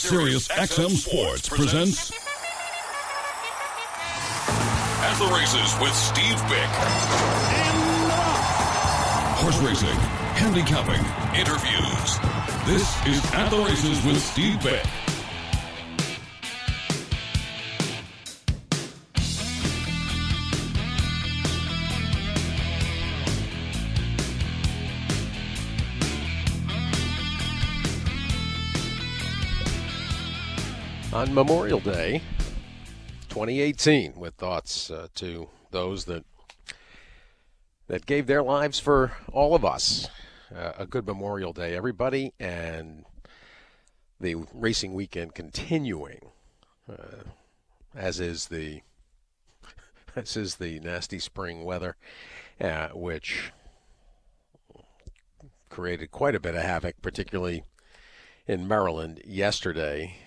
Sirius XM Sports presents At the Races with Steve Bick. Horse racing, handicapping, interviews. This is At the Races with Steve Bick. On Memorial Day, 2018, with thoughts to those that gave their lives for all of us. A good Memorial Day, everybody, and the racing weekend continuing, as is the nasty spring weather, which created quite a bit of havoc, particularly in Maryland yesterday.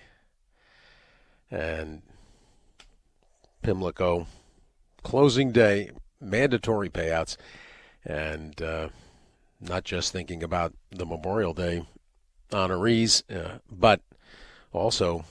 And Pimlico, closing day, mandatory payouts, and not just thinking about the Memorial Day honorees, but also,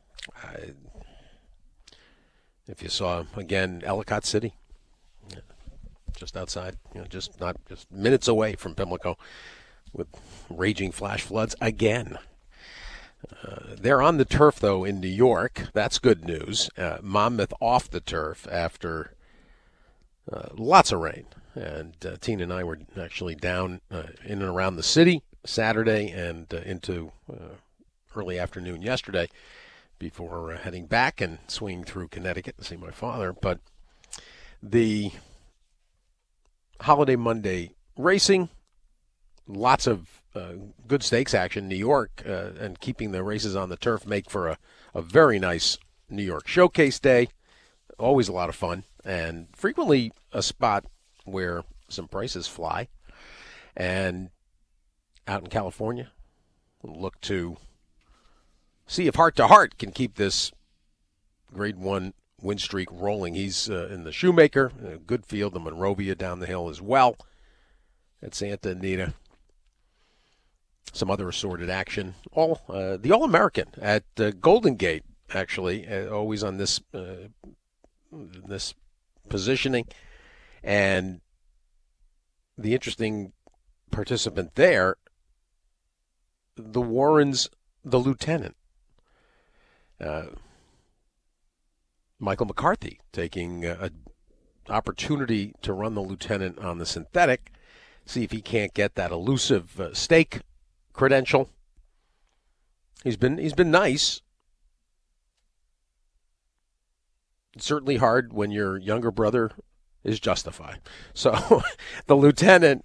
if you saw, again, Ellicott City, just outside, just minutes away from Pimlico, with raging flash floods again. They're on the turf, though, in New York. That's good news. Monmouth off the turf after lots of rain. And Tina and I were actually down in and around the city Saturday and into early afternoon yesterday before heading back and swinging through Connecticut to see my father. But the Holiday Monday racing, lots of good stakes action. New York and keeping the races on the turf make for a very nice New York Showcase Day. Always a lot of fun, and frequently a spot where some prices fly. And out in California, we'll look to see if Heart to Heart can keep this Grade 1 win streak rolling. He's in the Shoemaker, a good field, the Monrovia down the hill as well at Santa Anita. Some other assorted action. The All-American at Golden Gate, actually, always on this positioning. And the interesting participant there, the Warrens, the lieutenant. Michael McCarthy taking an opportunity to run the lieutenant on the synthetic, see if he can't get that elusive stake credential. He's been nice. It's certainly hard when your younger brother is justified. So the lieutenant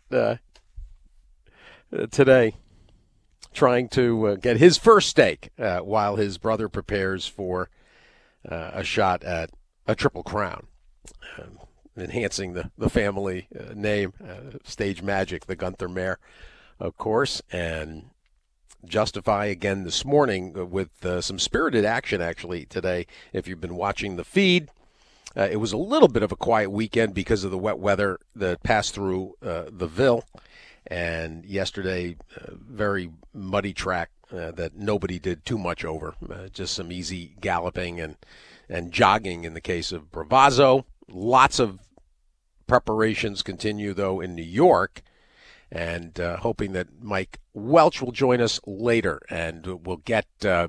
today trying to get his first stake while his brother prepares for a shot at a Triple Crown, enhancing the family name, Stage Magic, the Gunther mare, of course, and Justify again this morning with some spirited action, actually, today. If you've been watching the feed, it was a little bit of a quiet weekend because of the wet weather that passed through the Ville, and yesterday, very muddy track that nobody did too much over, just some easy galloping and jogging in the case of Bravazzo. Lots of preparations continue, though, in New York. And hoping that Mike Welch will join us later, and we'll get an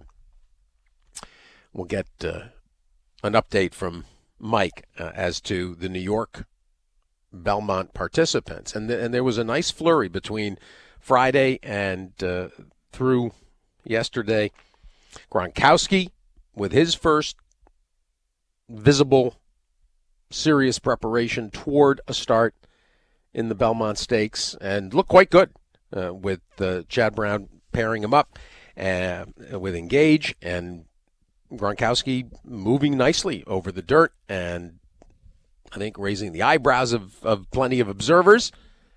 update from Mike as to the New York Belmont participants. And there was a nice flurry between Friday and through yesterday. Gronkowski with his first visible, serious preparation toward a start in the Belmont Stakes, and looked quite good with Chad Brown pairing him up with Engage, and Gronkowski moving nicely over the dirt, and I think raising the eyebrows of plenty of observers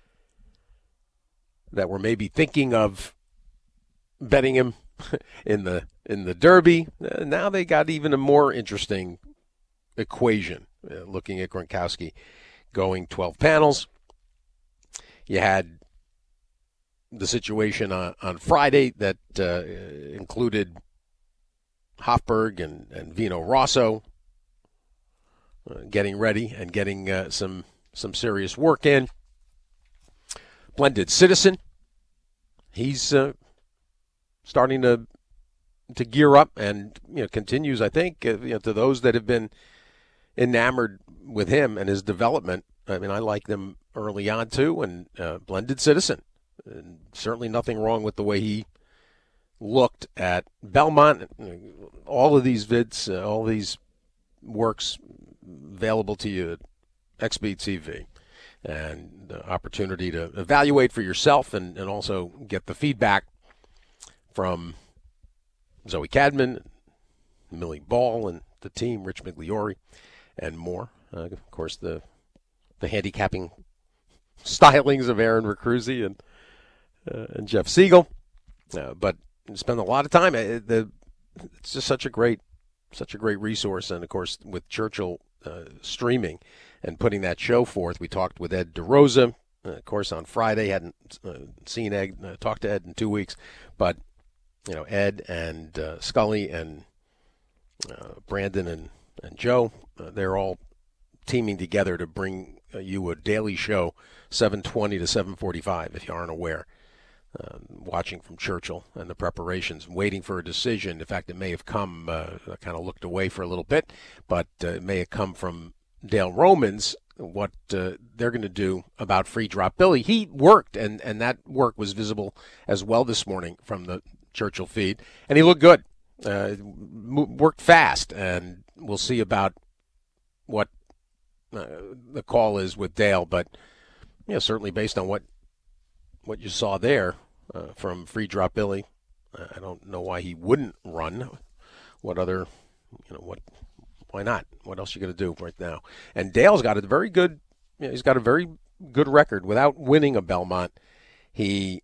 that were maybe thinking of betting him in the Derby. Now they got even a more interesting equation, looking at Gronkowski going 12 panels. You had the situation on Friday that included Hofberg and Vino Rosso getting ready and getting some serious work in. Blended Citizen, he's starting to gear up and continues, I think, to those that have been enamored with him and his development. I mean, I like them early on too, and Blended Citizen. And certainly nothing wrong with the way he looked at Belmont. All of these vids, all these works available to you at XB TV, and the opportunity to evaluate for yourself and also get the feedback from Zoe Cadman, Millie Ball, and the team, Rich Migliori, and more. Of course, the handicapping stylings of Aaron Recruzi and Jeff Siegel. But spend a lot of time. It's just such a great resource, and of course with Churchill streaming and putting that show forth. We talked with Ed DeRosa, of course, on Friday. Hadn't seen Ed, talked to Ed in 2 weeks, but Ed and Scully and Brandon and Joe, they're all teaming together to bring you a daily show, 7:20 to 7:45, if you aren't aware. Watching from Churchill and the preparations, waiting for a decision. In fact, it may have come, I kind of looked away for a little bit, but it may have come from Dale Romans, what they're going to do about Free Drop Billy. He worked, and that work was visible as well this morning from the Churchill feed, and he looked good. Worked fast, and we'll see about what the call is with Dale, but certainly based on what you saw there from Free Drop Billy, I don't know why he wouldn't run. What other, why not? What else you going to do right now? And Dale's got a very good, he's got a very good record without winning a Belmont. He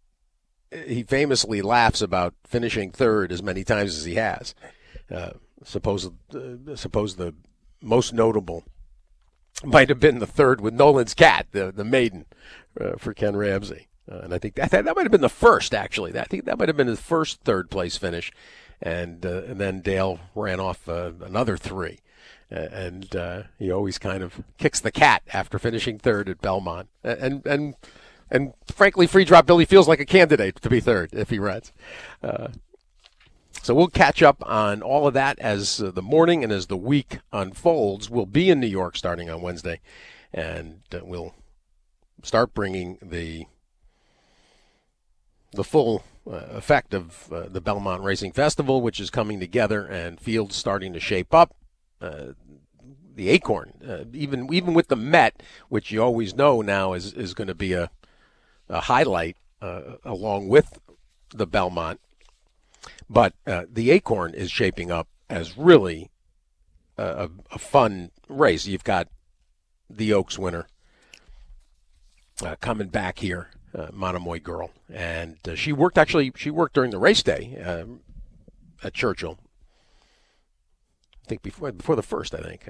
famously laughs about finishing third as many times as he has. Suppose the most notable might have been the third with Nolan's Cat, the maiden, for Ken Ramsey. And I think that might have been the first, actually. I think that might have been his first third-place finish. And then Dale ran off another three. And he always kind of kicks the cat after finishing third at Belmont. And frankly, Free Drop Billy feels like a candidate to be third if he runs. So we'll catch up on all of that as the morning and as the week unfolds. We'll be in New York starting on Wednesday, and we'll start bringing the full effect of the Belmont Racing Festival, which is coming together, and fields starting to shape up. The Acorn, even with the Met, which you always know now is going to be a highlight along with the Belmont. But the Acorn is shaping up as really a fun race. You've got the Oaks winner coming back here, Monomoy Girl, and she worked during the race day at Churchill. I think before the first, I think,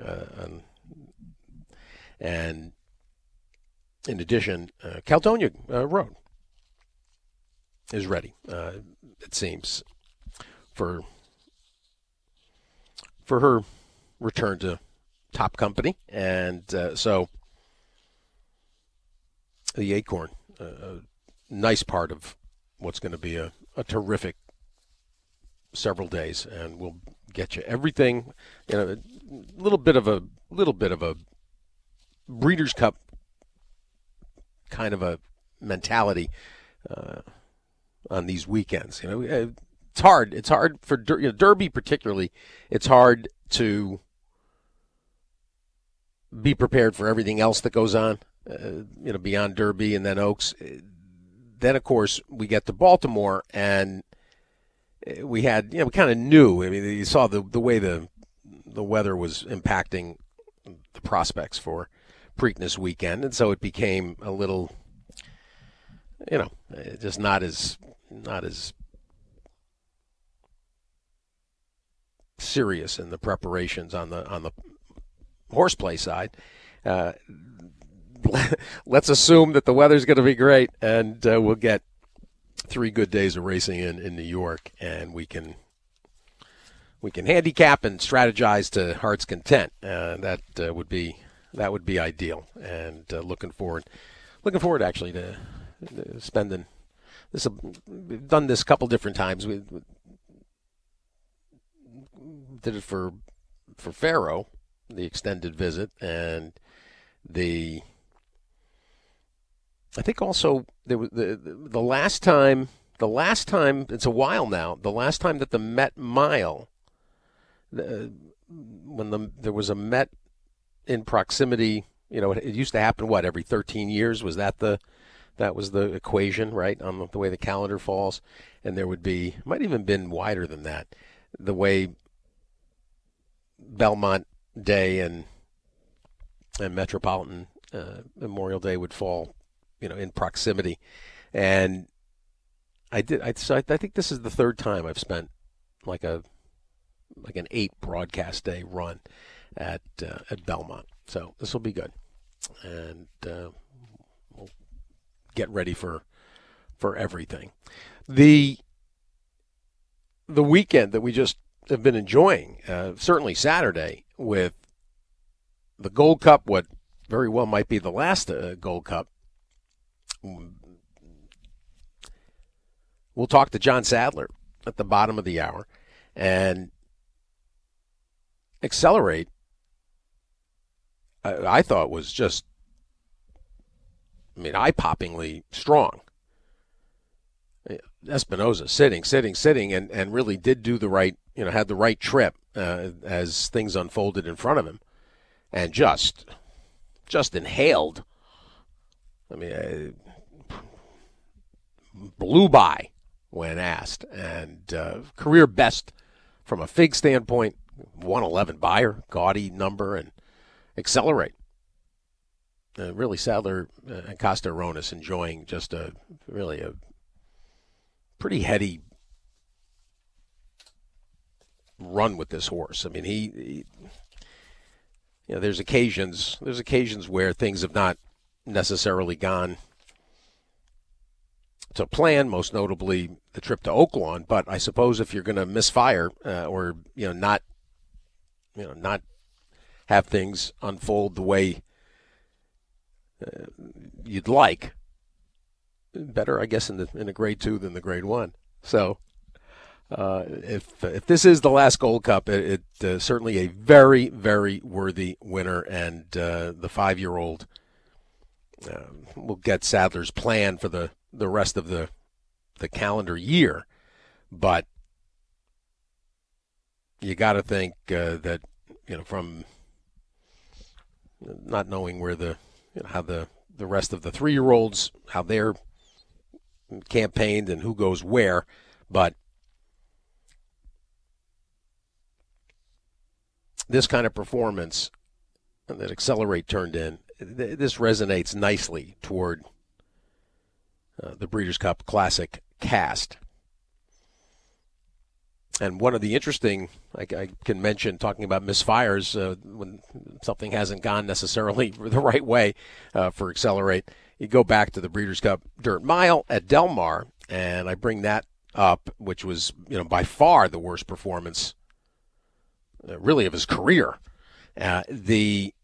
and in addition, Caledonia Road is ready. It seems for her return to top company, and so the Acorn, a nice part of what's going to be a terrific several days, and we'll get you everything. A little bit of a Breeders' Cup kind of a mentality on these weekends. It's hard. It's hard for Derby particularly. It's hard to be prepared for everything else that goes on. Beyond Derby and then Oaks. Then of course we get to Baltimore, and we had we kind of knew. I mean, you saw the way the weather was impacting the prospects for Preakness weekend, and so it became a little, just not as serious in the preparations on the horseplay side. Let's assume that the weather's going to be great, and we'll get 3 good days of racing in New York, and we can we can handicap and strategize to heart's content. That would be ideal. And looking forward actually to spending this. We've done this a couple different times. We did it for Faro, the extended visit, and I think also there was the last time. It's a while now. The last time that the Met Mile, when there was a Met in proximity, it used to happen every 13 years. Was that was the equation, right, on the way the calendar falls? And there would be, might even been wider than that, the way Belmont Day and Metropolitan Memorial Day would fall, in proximity. And I think this is the third time I've spent like an 8 broadcast day run at Belmont. So this will be good, and we'll get ready for everything. The weekend that we just have been enjoying, certainly Saturday, with the Gold Cup, what very well might be the last Gold Cup. We'll talk to John Sadler at the bottom of the hour, and Accelerate, I thought was just, eye-poppingly strong. Espinoza sitting, and really did do the right, had the right trip as things unfolded in front of him, and just inhaled. Blew by when asked, and career best from a FIG standpoint, 111 Beyer, gaudy number, and Accelerate. Really, Sadler and Costa Aronis enjoying just a pretty heady run with this horse. He there's occasions where things have not necessarily gone to plan, most notably the trip to Oaklawn. But I suppose if you're going to misfire or not have things unfold the way you'd like, better, I guess, in a grade 2 than the grade 1. So if this is the last Gold Cup, it certainly a very, very worthy winner, and the 5-year-old will get Sadler's plan for the rest of the calendar year. But you got to think that from not knowing where how the rest of the 3-year-olds, how they're campaigned and who goes where, but this kind of performance that Accelerate turned in, this resonates nicely toward the Breeders' Cup Classic cast. And one of the interesting, I can mention, talking about misfires, when something hasn't gone necessarily the right way for Accelerate, you go back to the Breeders' Cup Dirt Mile at Del Mar, and I bring that up, which was by far the worst performance really of his career. The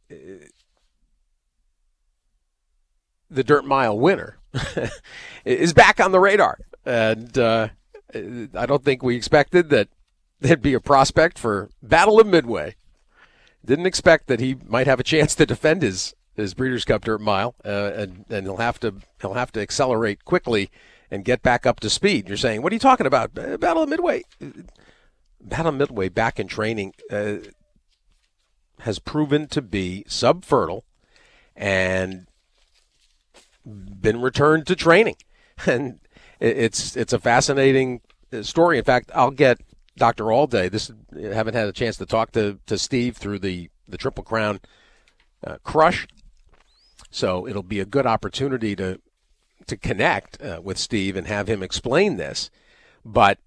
Dirt Mile winner is back on the radar, and I don't think we expected that there'd be a prospect for Battle of Midway. Didn't expect that he might have a chance to defend his Breeders' Cup Dirt Mile, and he'll have to accelerate quickly and get back up to speed. You're saying, what are you talking about? Battle of Midway. Battle of Midway, back in training, has proven to be subfertile and been returned to training. And it's a fascinating story. In fact, I'll get Dr. Allday. I haven't had a chance to talk to Steve through the Triple Crown Crush, so it'll be a good opportunity to connect with Steve and have him explain this. But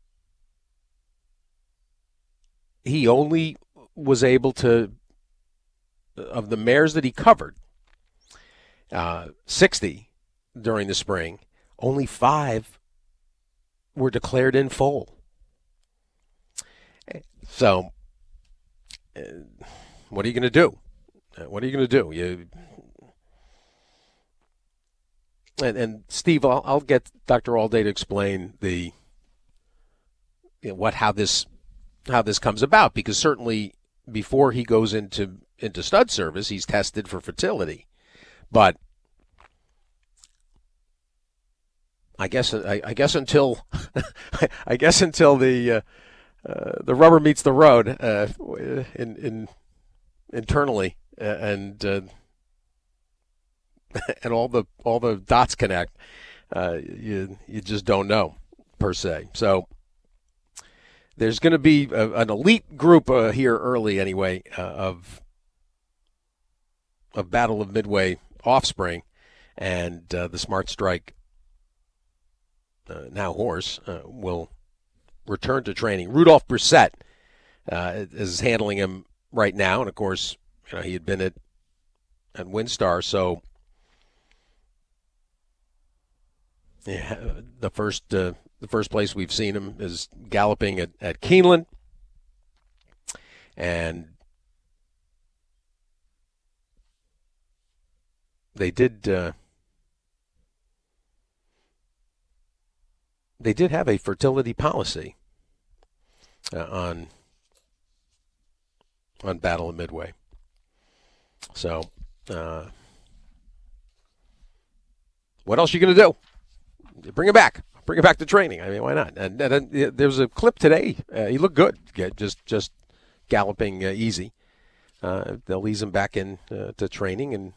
he only was able to, of the mares that he covered, 60 during the spring, only 5 were declared in foal. So, what are you going to do? What are you going to do? And Steve, I'll get Dr. Allday to explain how this comes about, because certainly before he goes into stud service, he's tested for fertility, but I guess until the rubber meets the road internally and all the dots connect, you just don't know per se. So there's going to be an elite group here early anyway of Battle of Midway offspring, and the Smart Strike now horse will return to training. Rudolph Brissett is handling him right now, and of course, he had been at WinStar, so yeah, the first place we've seen him is galloping at Keeneland, and they did have a fertility policy on Battle of Midway. So, what else are you going to do? Bring him back. Bring him back to training. I mean, why not? And there was a clip today. He looked good. Just galloping easy. They'll ease him back in to training, and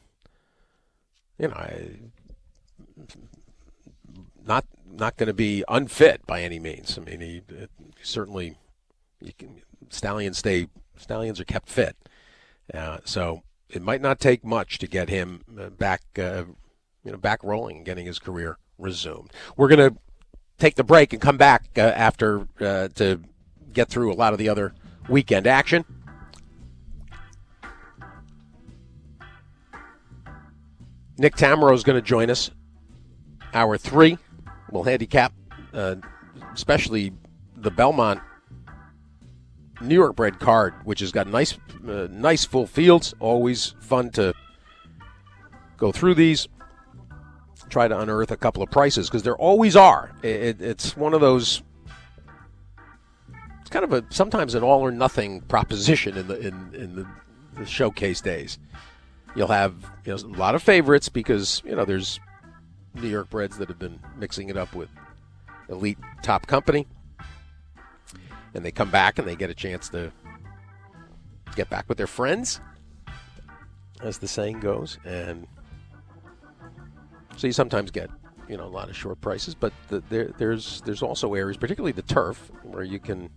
not going to be unfit by any means. I mean, he certainly stallions are kept fit. So it might not take much to get him back rolling and getting his career resumed. We're going to take the break and come back after to get through a lot of the other weekend action. Nick Tamero is going to join us. Hour 3. We'll handicap, especially the Belmont New York bred card, which has got nice full fields. Always fun to go through these. Try to unearth a couple of prices, because there always are. It's one of those. It's kind of sometimes an all or nothing proposition in the showcase days. You'll have a lot of favorites because there's New York breds that have been mixing it up with elite top company, and they come back and they get a chance to get back with their friends, as the saying goes, and so you sometimes get a lot of short prices, but there's also areas, particularly the turf, where you can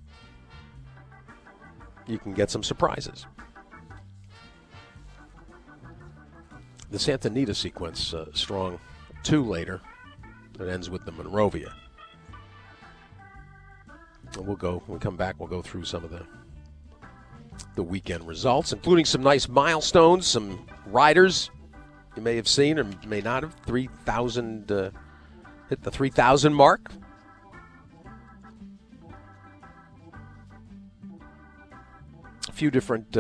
get some surprises. The Santa Anita sequence, strong 2 later. It ends with the Monrovia. And when we come back, we'll go through some of the weekend results, including some nice milestones, some riders you may have seen or may not have. 3,000 hit the 3,000 mark. A few different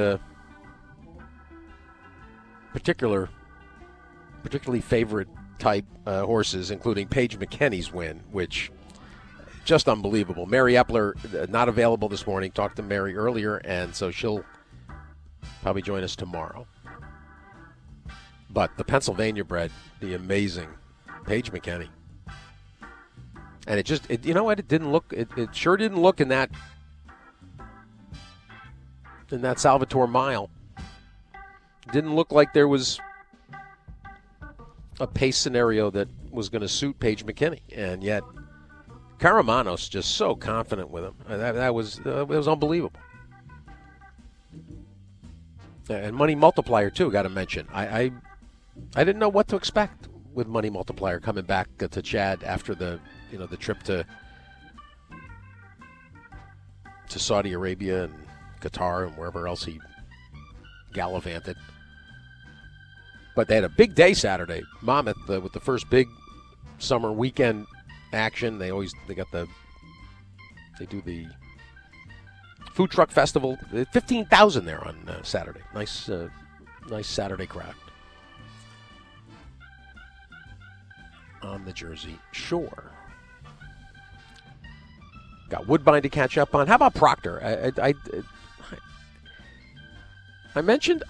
particularly favorite type horses, including Paige McKenney's win, which just unbelievable. Mary Epler not available this morning. Talked to Mary earlier, and so she'll probably join us tomorrow. But the Pennsylvania bred, the amazing Paige McKenney, and it didn't look. It sure didn't look in that Salvatore Mile. It didn't look like there was a pace scenario that was going to suit Paige McKenney, and yet Karamanos just so confident with him. That was unbelievable. And Money Multiplier too. Got to mention, I didn't know what to expect with Money Multiplier coming back to Chad after the trip to Saudi Arabia and Qatar and wherever else he gallivanted. But they had a big day Saturday, Monmouth, with the first big summer weekend action. They do the food truck festival. 15,000 there on Saturday. Nice Saturday crowd on the Jersey Shore. Got Woodbine to catch up on. How about Proctor? I mentioned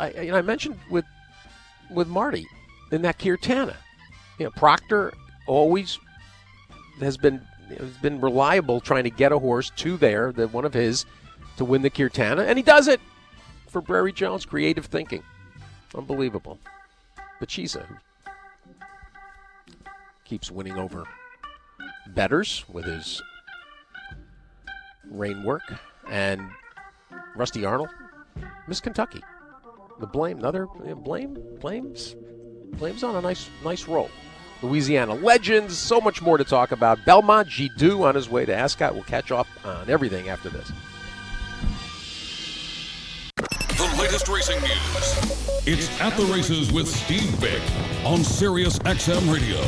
with Marty in that Kirtana. Proctor always has been reliable trying to get a horse to there, one of his, to win the Kirtana, and he does it for Brary Jones. Creative thinking, unbelievable. Bachisa keeps winning over bettors with his rein work, and Rusty Arnold, Miss Kentucky. The Blame's on a nice roll. Louisiana Legends, so much more to talk about. Belmont Gidou on his way to Ascot. We'll catch up on everything after this. The latest racing news. It's At the Races with Steve Bick on Sirius XM Radio.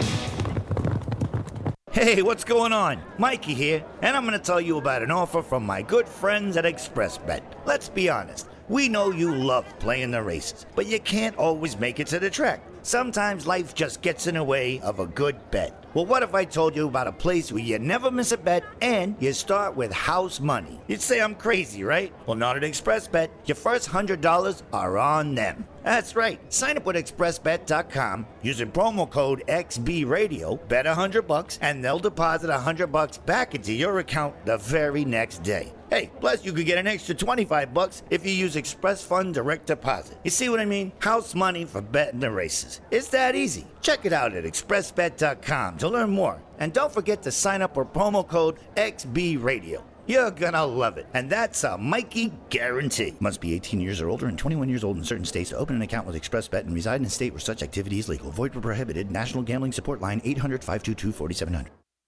Hey, what's going on? Mikey here, and I'm going to tell you about an offer from my good friends at ExpressBet. Let's be honest, we know you love playing the races, but you can't always make it to the track. Sometimes life just gets in the way of a good bet. Well, what if I told you about a place where you never miss a bet and you start with house money? You'd say I'm crazy, right? Well, not at ExpressBet. Your first $100 are on them. That's right. Sign up with expressbet.com using promo code XBRadio, bet $100, and they'll deposit $100 back into your account the very next day. Hey, plus you could get an extra $25 if you use Express Fund Direct Deposit. You see what I mean? House money for betting the races. It's that easy. Check it out at expressbet.com to learn more. And don't forget to sign up with promo code XBRadio. You're gonna love it. And that's a Mikey guarantee. Must be 18 years or older and 21 years old in certain states to open an account with ExpressBet and reside in a state where such activity is legal. Void where prohibited. National Gambling Support Line 800-522-4700.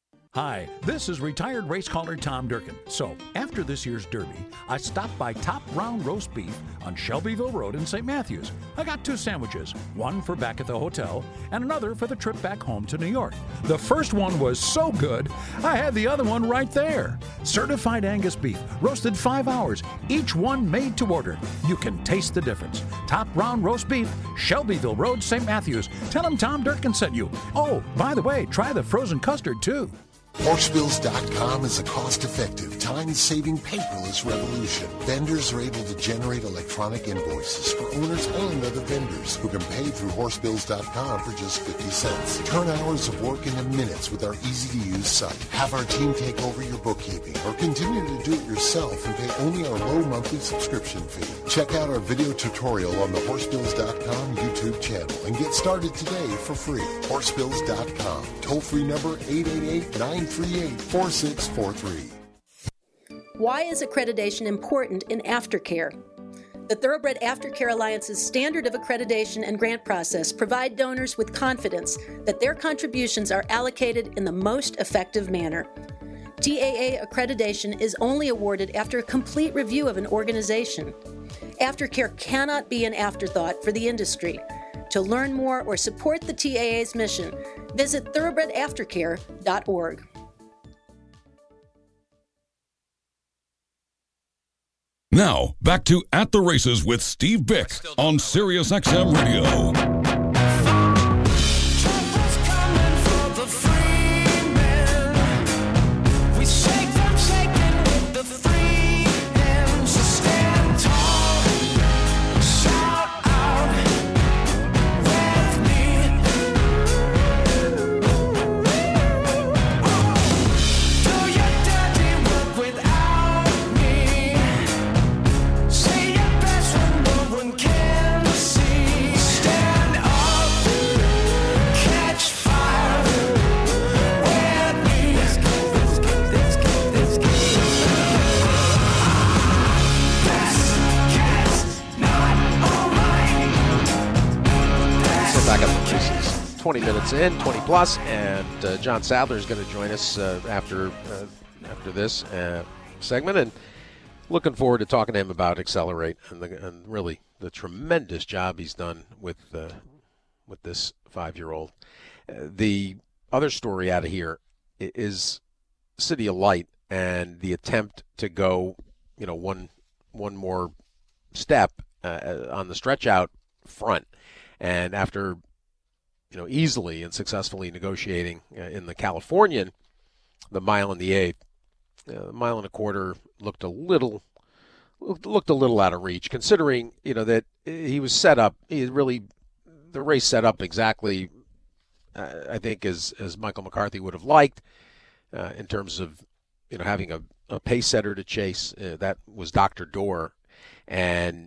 Hi, this is retired race caller Tom Durkin. So, after this year's Derby, I stopped by Top Round Roast Beef on Shelbyville Road in St. Matthews. I got 2 sandwiches, one for back at the hotel and another for the trip back home to New York. The first one was so good, I had the other one right there. Certified Angus beef, roasted 5 hours, each one made to order. You can taste the difference. Top Round Roast Beef, Shelbyville Road, St. Matthews. Tell them Tom Durkin sent you. Oh, by the way, try the frozen custard too. Horsebills.com is a cost-effective, time-saving paperless revolution. Vendors are able to generate electronic invoices for owners and other vendors who can pay through Horsebills.com for just 50 cents. Turn hours of work into minutes with our easy-to-use site. Have our team take over your bookkeeping or continue to do it yourself and pay only our low monthly subscription fee. Check out our video tutorial on the Horsebills.com YouTube channel and get started today for free. Horsebills.com. Toll-free number 888-938-4643. Why is accreditation important in aftercare? The Thoroughbred Aftercare Alliance's standard of accreditation and grant process provide donors with confidence that their contributions are allocated in the most effective manner. TAA accreditation is only awarded after a complete review of an organization. Aftercare cannot be an afterthought for the industry. To learn more or support the TAA's mission, visit thoroughbredaftercare.org. Now, back to At the Races with Steve Bick on Sirius XM Radio. Back up to races. 20 minutes in, 20 plus, and John Sadler is going to join us after this segment, and looking forward to talking to him about Accelerate and really the tremendous job he's done with this 5-year-old. The other story out of here is City of Light and the attempt to go, one more step on the stretch out front. And after, easily and successfully negotiating in the Californian, the mile and the eighth, mile and a quarter looked a little out of reach, considering, that he was set up. The race set up exactly, I think, as Michael McCarthy would have liked, in terms of, having a pace setter to chase. That was Dr. Dorr. And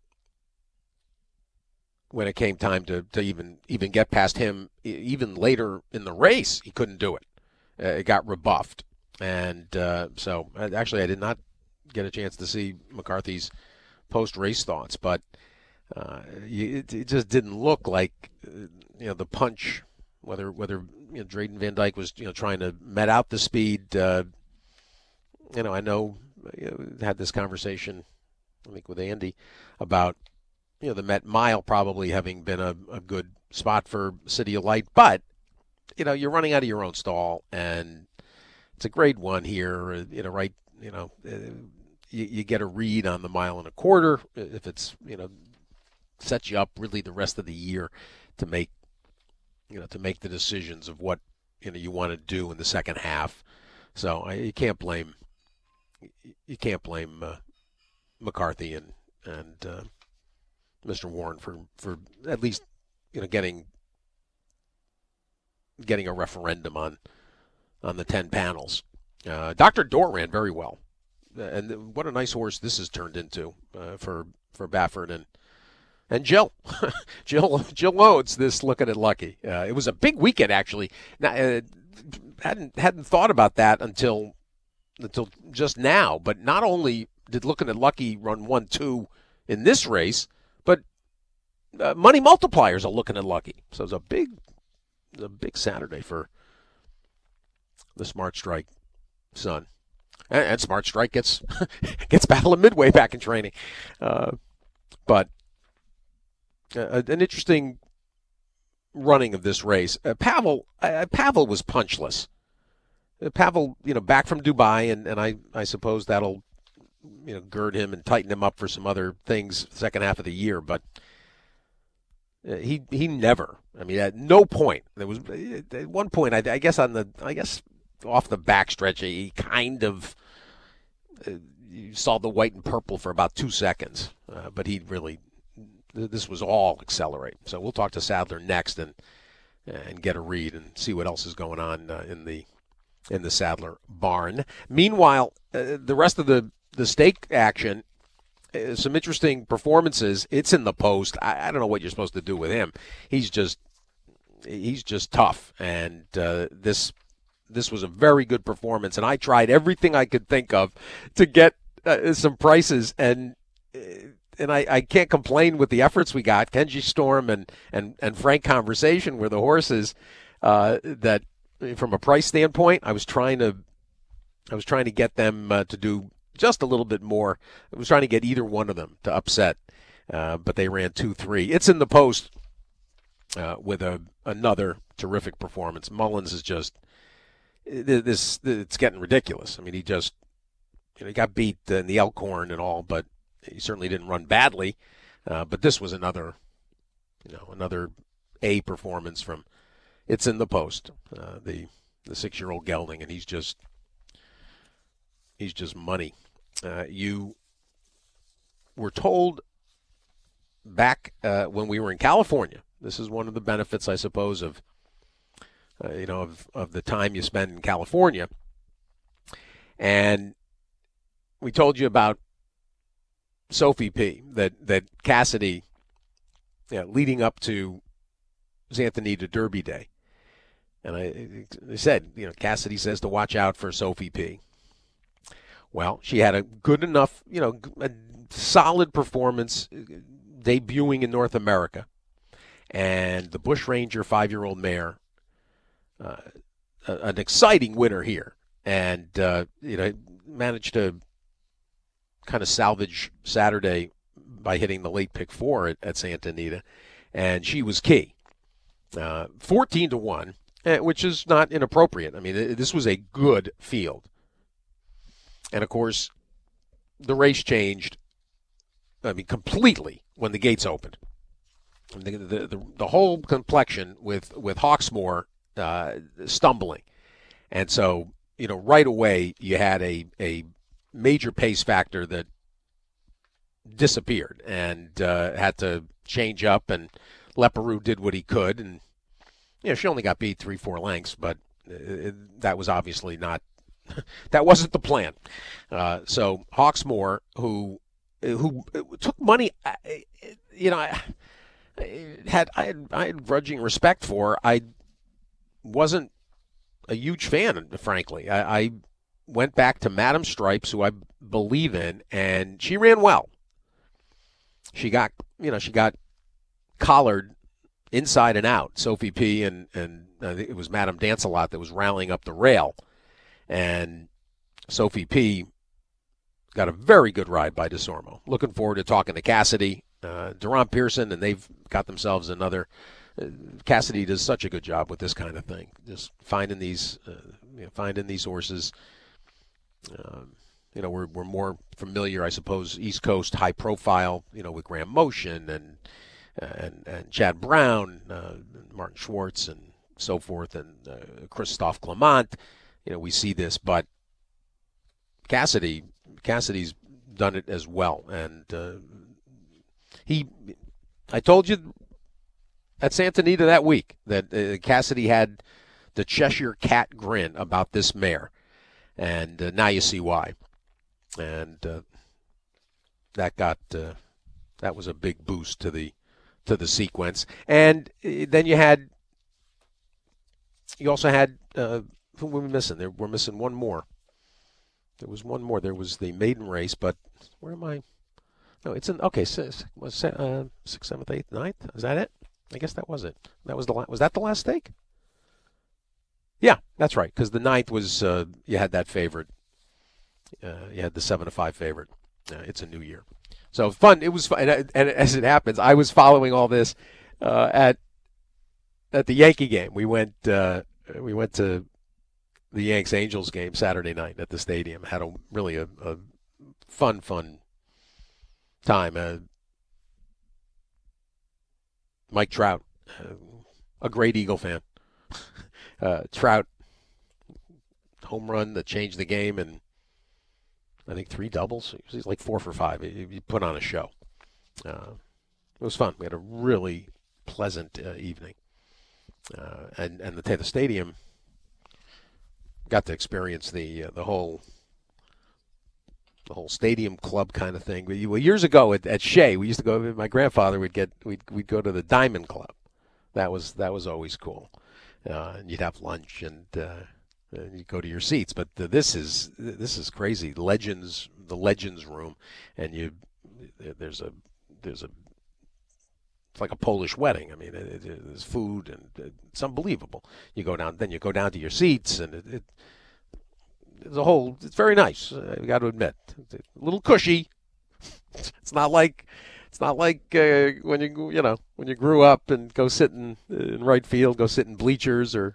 when it came time to even get past him, even later in the race, he couldn't do it. It got rebuffed. And so actually I did not get a chance to see McCarthy's post-race thoughts, but it just didn't look like the punch, whether Drayden Van Dyke was trying to met out the speed. I know had this conversation, I think, with Andy about the Met Mile probably having been a good spot for City of Light, but you're running out of your own stall, and it's a grade 1 here. Right? You get a read on the mile and a quarter if it's sets you up really the rest of the year to make the decisions of what you want to do in the second half. So you can't blame McCarthy and Mr. Warren for at least getting a referendum on the 10 panels. Dr. Dorr ran very well, and what a nice horse this has turned into for Baffert and Jill Oates. This looking at Lucky. It was a big weekend actually. Now, hadn't thought about that until just now. But not only did Looking at Lucky run 1-2 in this race, but money multipliers are Looking at Lucky. So it's a big Saturday for the Smart Strike son. And Smart Strike gets Battle of Midway back in training. But an interesting running of this race. Pavel was punchless. Pavel, back from Dubai, and I suppose that'll gird him and tighten him up for some other things second half of the year. But he never. I mean, at no point there was at one point. I guess off the backstretch, he kind of you saw the white and purple for about 2 seconds, but he really. This was all accelerate. So we'll talk to Sadler next and get a read and see what else is going on in the Sadler barn. Meanwhile, the rest of the stake action, some interesting performances. It's in the post. I don't know what you're supposed to do with him. He's just tough, and this was a very good performance. And I tried everything I could think of to get some prices and I can't complain with the efforts we got. Kenji Storm and Frank Conversation were the horses that, from a price standpoint, I was trying to get them to do just a little bit more. I was trying to get either one of them to upset, but they ran 2-3. It's in the post with another terrific performance. Mullins is just it's getting ridiculous. I mean, he just he got beat in the Elkhorn and all, but he certainly didn't run badly, but this was another A performance from It's in the Post, the 6-year-old gelding, and he's just money. You were told back when we were in California. This is one of the benefits, I suppose, of the time you spend in California, and we told you about Sophie P. that Cassidy, leading up to Xanthonita Derby Day, and I said, Cassidy says to watch out for Sophie P. Well, she had a good enough, a solid performance debuting in North America, and the Bush Ranger 5-year-old mare, an exciting winner here, and managed to kind of salvage Saturday by hitting the late pick 4 at Santa Anita, and she was key. 14-1, which is not inappropriate. I mean, this was a good field. And, of course, the race changed, I mean, completely when the gates opened. The whole complexion with Hawksmoor stumbling. And so, right away you had a major pace factor that disappeared and had to change up, and Leparoux did what he could. And, she only got beat 3-4 lengths, but that was obviously not – that wasn't the plan. So Hawksmoor, who took money, I had grudging respect for. I wasn't a huge fan, frankly. I went back to Madam Stripes, who I believe in, and she ran well. She got collared inside and out. Sophie P. and I think it was Madame Dance-A-Lot that was rallying up the rail, and Sophie P. got a very good ride by DeSormo. Looking forward to talking to Cassidy, Deron Pearson, and they've got themselves another. Cassidy does such a good job with this kind of thing, just finding these horses. We're more familiar, I suppose, East Coast high profile, with Graham Motion and Chad Brown, Martin Schwartz, and so forth, and Christophe Clement. We see this, but Cassidy's done it as well, and I told you at Santa Anita that week that Cassidy had the Cheshire Cat grin about this mare, and now you see why. And that was a big boost to the sequence. And then you also had who were we missing? We're missing one more. There was one more. There was the maiden race, but where am I? No, it's in. Okay, 6th, 7th, 8th, 9th. Is that it? I guess that was it. Was that the last stake? Yeah, that's right. Because the 9th was you had that favorite. You had the 7-5 favorite. It's a new year, so fun. It was fun, and as it happens, I was following all this at the Yankee game. We went to the Yanks Angels game Saturday night at the stadium. Had a really fun time. Mike Trout, a great Eagle fan. Trout, home run that changed the game, and I think 3 doubles. He's like 4 for 5. He put on a show. It was fun. We had a really pleasant evening, and the stadium got to experience the whole stadium club kind of thing. Well, years ago at Shea, we used to go. My grandfather we'd go to the Diamond Club. That was always cool. And you'd have lunch and you go to your seats. But this is crazy. The Legends room, and there's it's like a Polish wedding. I mean, there's food and it's unbelievable. You go down to your seats, and it's very nice. I got to admit, it's a little cushy. It's not like when you grew up and go sit in right field, go sit in bleachers, or.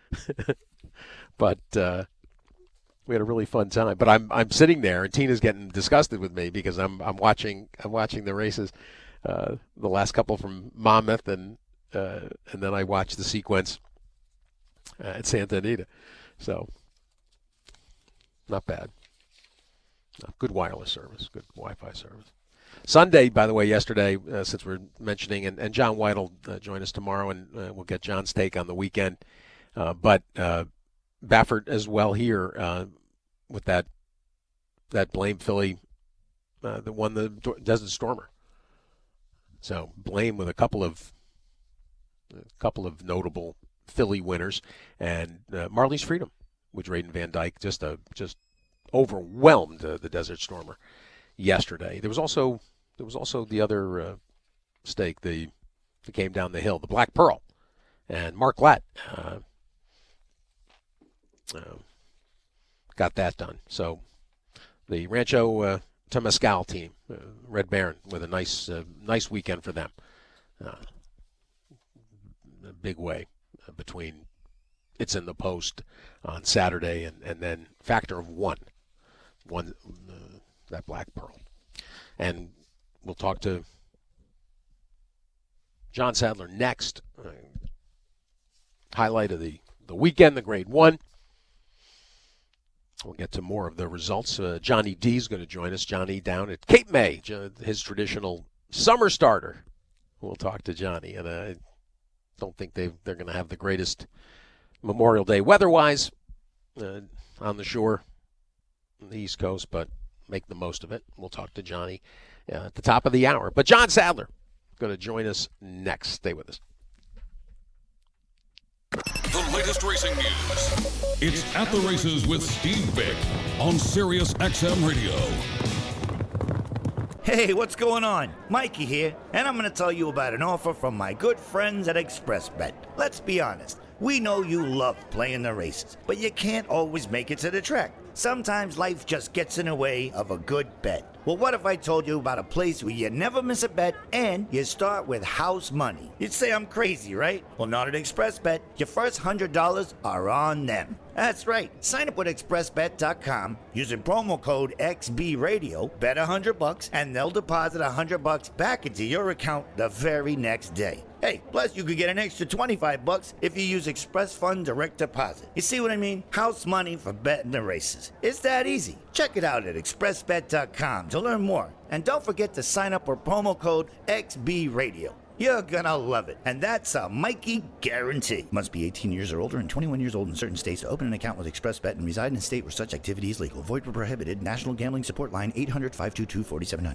But we had a really fun time. But I'm sitting there, and Tina's getting disgusted with me because I'm watching the races, the last couple from Monmouth, and then I watched the sequence at Santa Anita. So not bad. Good wireless service, good Wi-Fi service. Sunday, by the way, yesterday, since we're mentioning, and John White will join us tomorrow, and we'll get John's take on the weekend. But Baffert as well here with that Blame filly that won the Desert Stormer. So Blame with a couple of notable filly winners, and Marley's Freedom with Drayden Van Dyke just overwhelmed the Desert Stormer yesterday. There was also the other stake that came down the hill, the Black Pearl, and Mark Latt got that done. So the Rancho Temescal team, Red Baron, with a nice weekend for them. A big way between It's in the Post on Saturday and then factor of one that Black Pearl. And we'll talk to John Sadler next. Highlight of the weekend, the Grade 1. We'll get to more of the results. Johnny D is going to join us. Johnny down at Cape May, his traditional summer starter. We'll talk to Johnny. And I don't think they're going to have the greatest Memorial Day weather-wise on the shore on the East Coast, but make the most of it. We'll talk to Johnny at the top of the hour. But John Sadler going to join us next. Stay with us. The latest racing news. It's At the Races with Steve Vick on Sirius XM Radio. Hey, what's going on? Mikey here, and I'm going to tell you about an offer from my good friends at ExpressBet. Let's be honest, we know you love playing the races, but you can't always make it to the track. Sometimes life just gets in the way of a good bet. Well, what if I told you about a place where you never miss a bet and you start with house money? You'd say I'm crazy, right? Well, not at ExpressBet. Your first $100 are on them. That's right. Sign up with expressbet.com using promo code XBRadio, bet $100, and they'll deposit $100 back into your account the very next day. Hey, plus you could get an extra $25 if you use Express Fund Direct Deposit. You see what I mean? House money for betting the races. It's that easy. Check it out at expressbet.com to learn more. And don't forget to sign up with promo code XBRadio. You're gonna love it. And that's a Mikey guarantee. Must be 18 years or older and 21 years old in certain states to open an account with ExpressBet and reside in a state where such activity is legal. Void where prohibited. National Gambling Support Line 800-522-4700.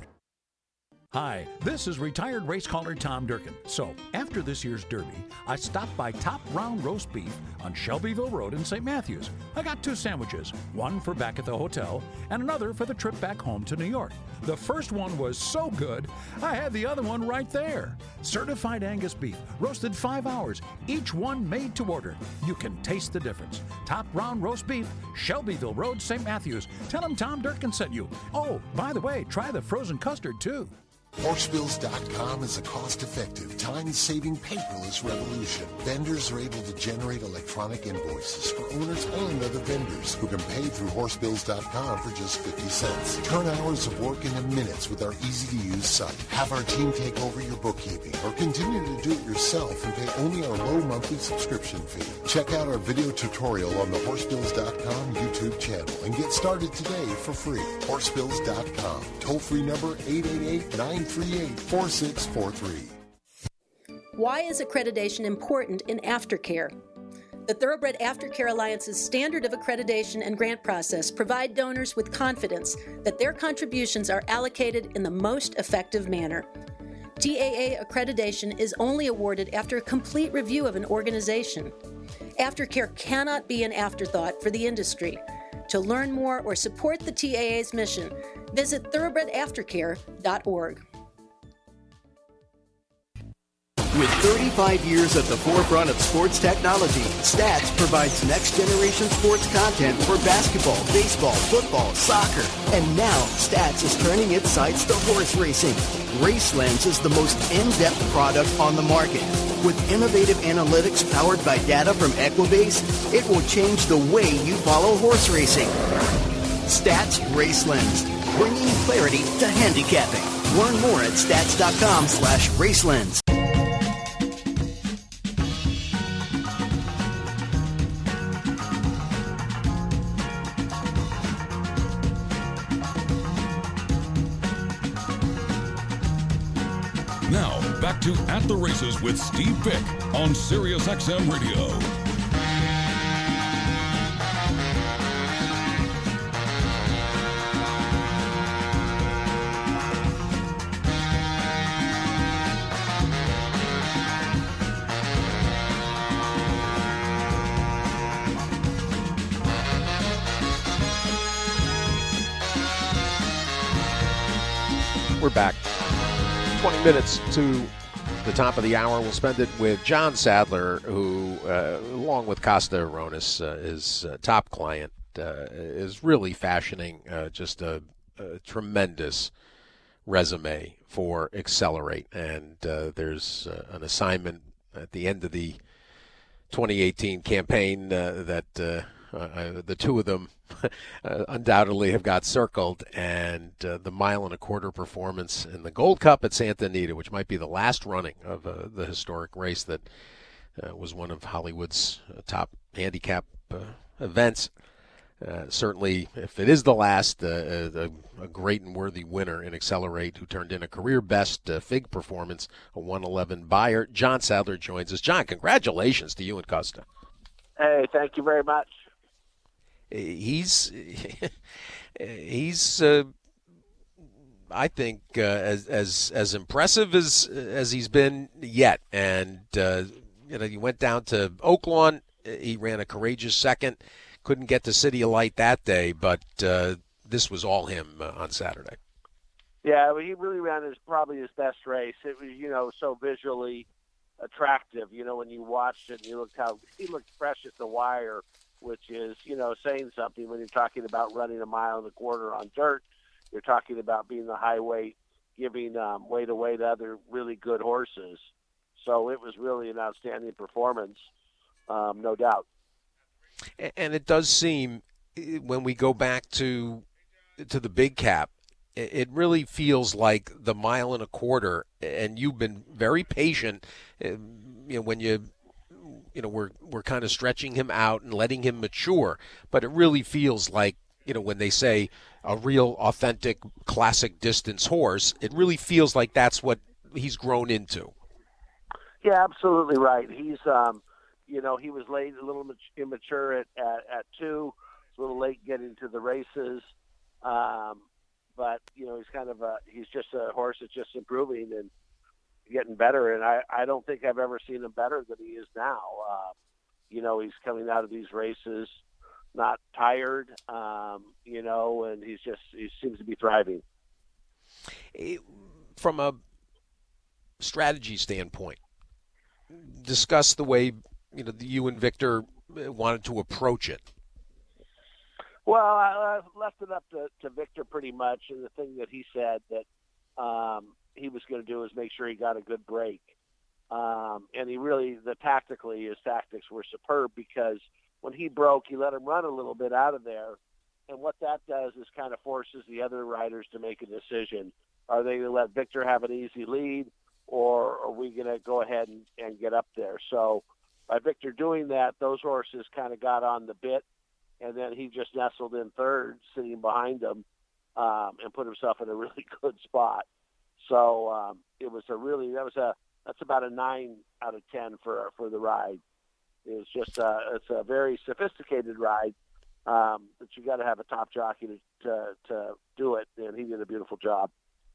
Hi, this is retired race caller Tom Durkin. So, after this year's Derby, I stopped by Top Round Roast Beef on Shelbyville Road in St. Matthews. I got 2 sandwiches, one for back at the hotel and another for the trip back home to New York. The first one was so good, I had the other one right there. Certified Angus beef, roasted 5 hours, each one made to order. You can taste the difference. Top Round Roast Beef, Shelbyville Road, St. Matthews. Tell them Tom Durkin sent you. Oh, by the way, try the frozen custard too. Horsebills.com is a cost-effective, time-saving paperless revolution. Vendors are able to generate electronic invoices for owners and other vendors who can pay through Horsebills.com for just 50 cents. Turn hours of work into minutes with our easy-to-use site. Have our team take over your bookkeeping or continue to do it yourself and pay only our low monthly subscription fee. Check out our video tutorial on the Horsebills.com YouTube channel and get started today for free. Horsebills.com. Toll-free number 888-938-4643. Why is accreditation important in aftercare? The Thoroughbred Aftercare Alliance's standard of accreditation and grant process provide donors with confidence that their contributions are allocated in the most effective manner. TAA accreditation is only awarded after a complete review of an organization. Aftercare cannot be an afterthought for the industry. To learn more or support the TAA's mission, visit thoroughbredaftercare.org. With 35 years at the forefront of sports technology, Stats provides next-generation sports content for basketball, baseball, football, soccer. And now, Stats is turning its sights to horse racing. RaceLens is the most in-depth product on the market. With innovative analytics powered by data from Equibase, it will change the way you follow horse racing. Stats RaceLens, bringing clarity to handicapping. Learn more at stats.com/RaceLens. Now, back to At the Races with Steve Vick on Sirius XM Radio. We're back. 20 minutes to the top of the hour. We'll spend it with John Sadler, who, along with Costa Aronis, his top client, is really fashioning just a tremendous resume for Accelerate. And there's an assignment at the end of the 2018 campaign that The two of them undoubtedly have got circled, and the mile and a quarter performance in the Gold Cup at Santa Anita, which might be the last running of the historic race that was one of Hollywood's top handicap events. Certainly, if it is the last, a great and worthy winner in Accelerate, who turned in a career-best FIG performance, a 1:11 Beyer. John Sadler joins us. John, congratulations to you and Costa. Hey, thank you very much. He's I think as impressive as he's been yet, and he went down to Oaklawn. He ran a courageous second. Couldn't get to City of Light that day, but this was all him on Saturday. Yeah, well, he really ran probably his best race. It was, so visually attractive. When you watched it, you looked how he looked fresh at the wire, which is, saying something when you're talking about running a mile and a quarter on dirt. You're talking about being the high weight, giving weight away to other really good horses. So it was really an outstanding performance, no doubt. And it does seem, when we go back to the big cap, it really feels like the mile and a quarter, and you've been very patient. When we're kind of stretching him out and letting him mature, but it really feels like, when they say a real, authentic, classic distance horse, it really feels like that's what he's grown into. Yeah, absolutely right. He's he was late, a little immature at 2, a little late getting to the races. But, he's just a horse that's just improving and getting better. And I don't think I've ever seen him better than he is now. He's coming out of these races not tired, and he seems to be thriving. From a strategy standpoint, discuss the way you and Victor wanted to approach it. Well, I left it up to Victor pretty much, and the thing that he said that he was going to do is make sure he got a good break. And he really, his tactics were superb, because when he broke, he let him run a little bit out of there. And what that does is kind of forces the other riders to make a decision. Are they going to let Victor have an easy lead, or are we going to go ahead and get up there? So by Victor doing that, those horses kind of got on the bit, and then he just nestled in third, sitting behind them, and put himself in a really good spot. So it was that's about a 9 out of 10 for the ride. It was just it's a very sophisticated ride, but you got to have a top jockey to do it, and he did a beautiful job.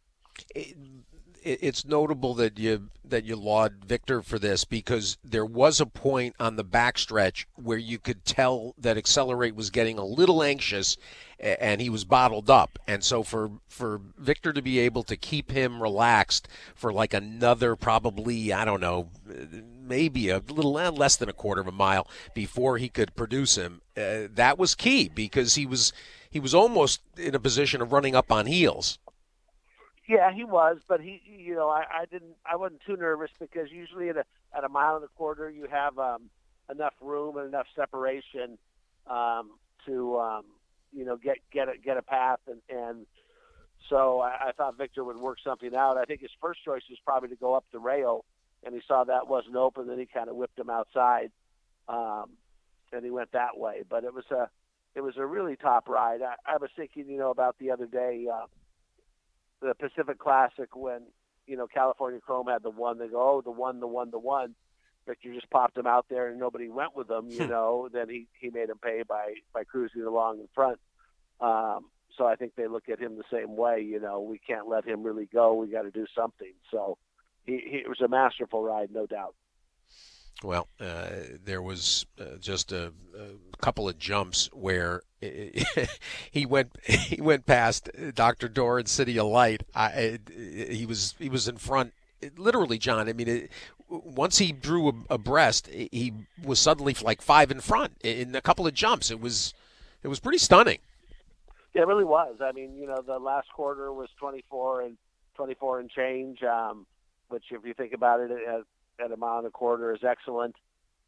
It's notable that you laud Victor for this, because there was a point on the backstretch where you could tell that Accelerate was getting a little anxious, and he was bottled up. And so for Victor to be able to keep him relaxed for like another, probably, I don't know, maybe a little less than a quarter of a mile before he could produce him, that was key, because he was almost in a position of running up on heels. Yeah, he was, but I wasn't too nervous, because usually at a mile and a quarter you have enough room and enough separation to get a path, and so I thought Victor would work something out. I think his first choice was probably to go up the rail, and he saw that wasn't open, then he kind of whipped him outside, and he went that way. But it was a really top ride. I was thinking about the other day. The Pacific Classic, when, California Chrome had the one, they go, oh, the one. Victor just popped him out there and nobody went with him, then he made him pay by cruising along in front. So I think they look at him the same way, we can't let him really go. We got to do something. So it was a masterful ride, no doubt. Well, there was just a couple of jumps where he went past Dr. Dorr and City of Light. He was in front, literally, John. I mean, once he drew abreast, he was suddenly like 5 in front in a couple of jumps. It was pretty stunning. Yeah, it really was. I mean, the last quarter was 24 and change, which, if you think about it, at a mile and a quarter is excellent.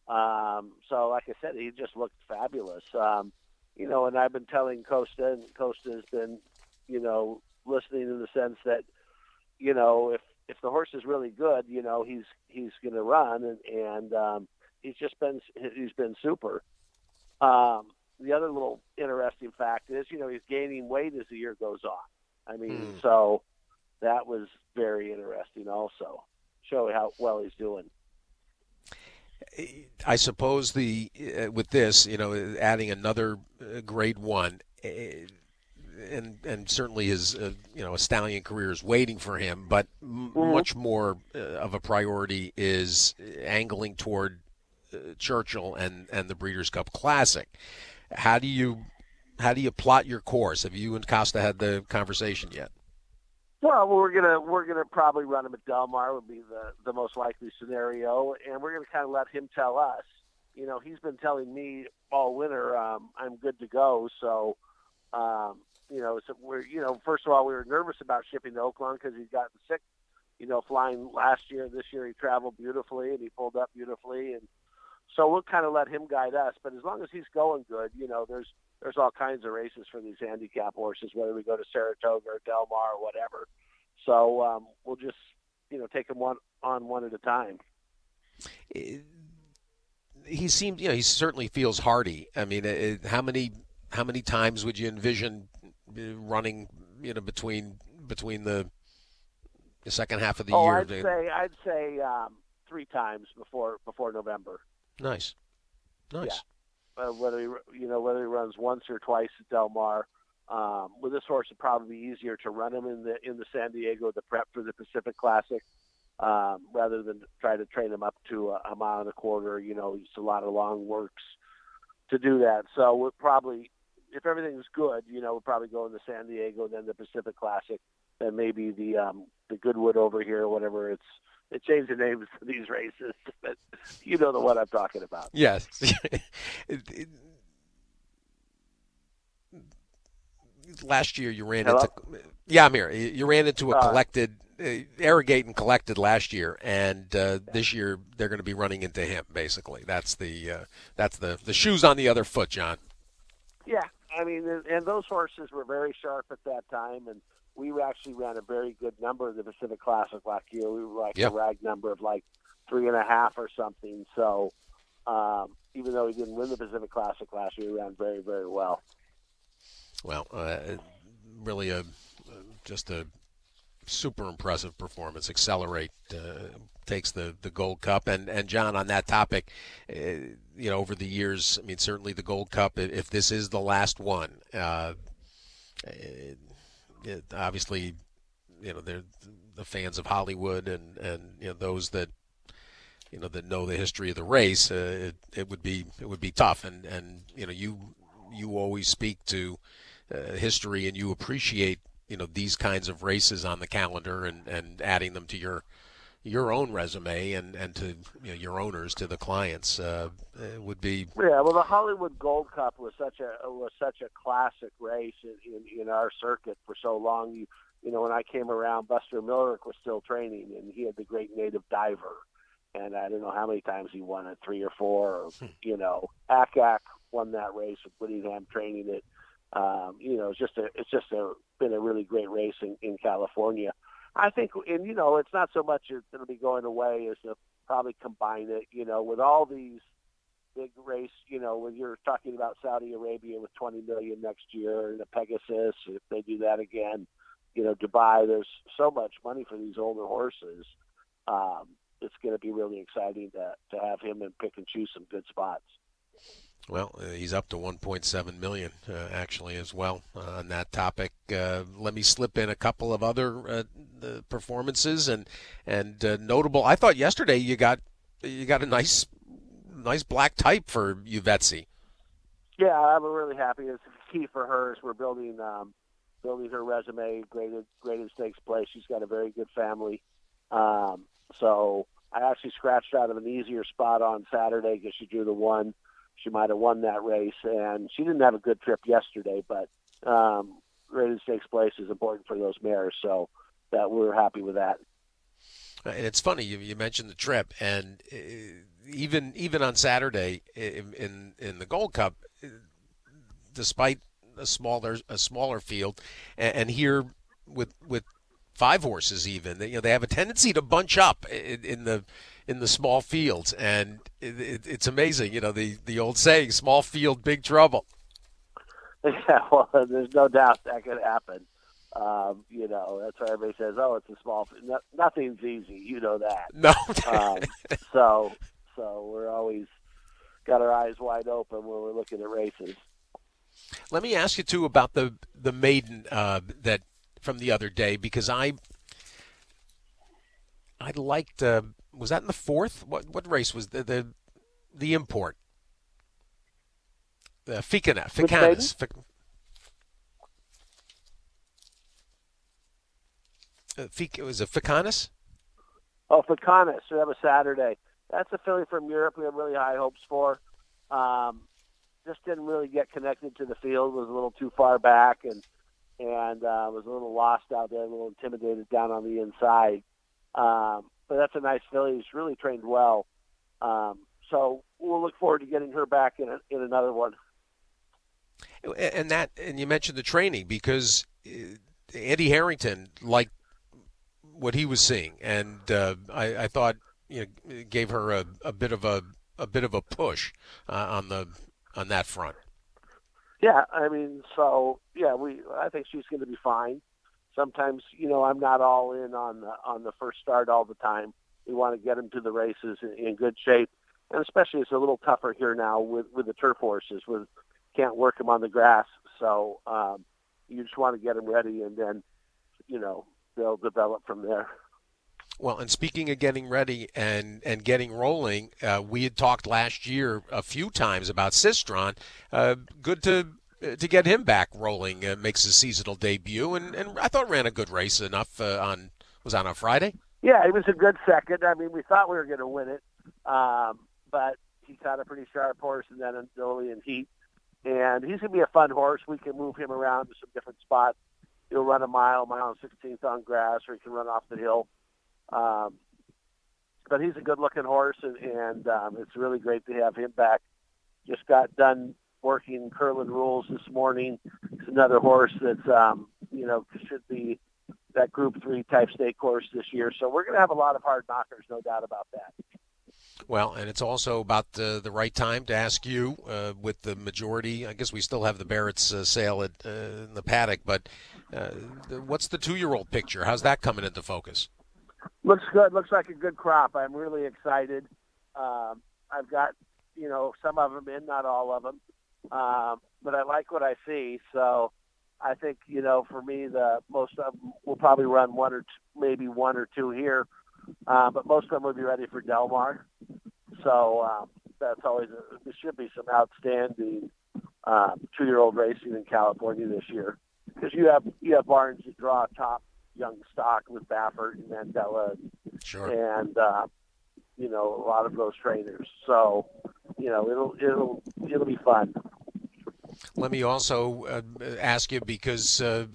So, like I said, he just looked fabulous. And I've been telling Costa, and Costa has been, listening in the sense that, if the horse is really good, he's going to run, and he's been super. The other little interesting fact is, he's gaining weight as the year goes on. I mean, so that was very interesting also. Show how well he's doing. I suppose with this, adding another grade 1, and certainly his a stallion career is waiting for him, but much more of a priority is angling toward Churchill and the Breeders' Cup Classic. How do you plot your course? Have you and Costa had the conversation yet? Well, we're gonna probably run him at Del Mar would be the most likely scenario, and we're gonna kind of let him tell us. He's been telling me all winter I'm good to go. So, so we're first of all we were nervous about shipping to Oaklawn because he's gotten sick. Flying last year, this year he traveled beautifully and he pulled up beautifully, and so we'll kind of let him guide us. But as long as he's going good, there's all kinds of races for these handicap horses, whether we go to Saratoga or Del Mar or whatever. So we'll just, take them one at a time. He seemed, he certainly feels hardy. I mean, how many times would you envision running, between the second half of the year? I'd say 3 times before November. Nice. Yeah. Whether he runs once or twice at Del Mar, with this horse, it'd probably be easier to run him in the San Diego, the prep for the Pacific Classic, rather than try to train him up to a mile and a quarter. It's a lot of long works to do that. So we'll probably, if everything's good, we'll probably go in the San Diego, then the Pacific Classic, then maybe the Goodwood over here, whatever it's. They changed the names to these races, but you know the one I'm talking about. Yes. Last year you ran into. Yeah, I'm here. You ran into a collected, Arrogate and collected last year, and this year they're going to be running into him. Basically, that's the shoes on the other foot, John. Yeah, I mean, and those horses were very sharp at that time, and we actually ran a very good number in the Pacific Classic last year. We were a rag number of 3.5 or something. So even though he didn't win the Pacific Classic last year, he ran very, very well. Well, really just a super impressive performance. Accelerate takes the Gold Cup. And John, on that topic, over the years, I mean, certainly the Gold Cup, if this is the last one, obviously, they're the fans of Hollywood and those that that know the history of the race. It would be tough, and you always speak to history, and you appreciate these kinds of races on the calendar and adding them to your own resume and to your owners, to the clients, would be. Yeah, well, the Hollywood Gold Cup was such a classic race in our circuit for so long. When I came around, Buster Millerick was still training, and he had the Great Native Diver, and I don't know how many times he won it, 3 or 4. Akak won that race with Whittingham training it. It's been a really great race in California. I think, and it's not so much it'll be going away as to probably combine it, with all these big race, when you're talking about Saudi Arabia with $20 million next year, and the Pegasus, if they do that again, Dubai, there's so much money for these older horses. It's going to be really exciting to have him and pick and choose some good spots. Well, he's up to $1.7 million, actually, as well, on that topic. Let me slip in a couple of other performances and notable. I thought yesterday you got a nice black type for Uvetzi. Yeah, I'm really happy. It's key for her as we're building her resume, graded stakes play. She's got a very good family. So I actually scratched out of an easier spot on Saturday because she drew the 1. She might have won that race, and she didn't have a good trip yesterday, but graded stakes place is important for those mares, so that we're happy with that. And it's funny, you mentioned the trip, and even on Saturday in the Gold Cup, despite a smaller field, and here with 5 horses even, they have a tendency to bunch up in the small fields, and it's amazing. The old saying, "Small field, big trouble." Yeah, well, there's no doubt that could happen. That's why everybody says, "Oh, it's a small field." Nothing's easy, you know that. No. So we're always got our eyes wide open when we're looking at races. Let me ask you too about the maiden that from the other day, because I liked. Was that in the 4th? What race was the import? Ficanis. Was it Ficanis? Oh, Ficanis. So that was Saturday. That's a filly from Europe we have really high hopes for. Just didn't really get connected to the field. Was a little too far back and was a little lost out there, a little intimidated down on the inside. But that's a nice filly. He's really trained well. So we'll look forward to getting her back in another one. And you mentioned the training, because Andy Harrington liked what he was seeing, and I thought gave her a bit of a push on that front. Yeah, I think she's going to be fine. Sometimes, I'm not all in on the first start all the time. We want to get them to the races in good shape, and especially it's a little tougher here now with the turf horses. Can't work them on the grass, so you just want to get them ready, and then they'll develop from there. Well, and speaking of getting ready and getting rolling, we had talked last year a few times about Sistron. Good to get him back rolling. Makes his seasonal debut, and I thought ran a good race enough on Friday? Yeah, he was a good second. I mean, we thought we were going to win it, but he caught a pretty sharp horse and then early in heat. And he's going to be a fun horse. We can move him around to some different spots. He'll run a mile and 16th on grass, or he can run off the hill. But he's a good-looking horse, and it's really great to have him back. Just got done working Curlin Rules this morning. It's another horse that's, should be that Group 3 type stake horse this year. So we're going to have a lot of hard knockers, no doubt about that. Well, and it's also about the right time to ask you, with the majority. I guess we still have the Barrett's sale in the paddock, but what's the 2-year-old picture? How's that coming into focus? Looks good. Looks like a good crop. I'm really excited. I've got, some of them in, not all of them, but I like what I see. So I think, for me, the most of them will probably run one or two here. But most of them will be ready for Del Mar. So that's always there should be some outstanding 2-year-old racing in California this year, because you have barns that draw top young stock with Baffert and Mandela, sure, and a lot of those trainers. So it'll be fun. Let me also ask you, because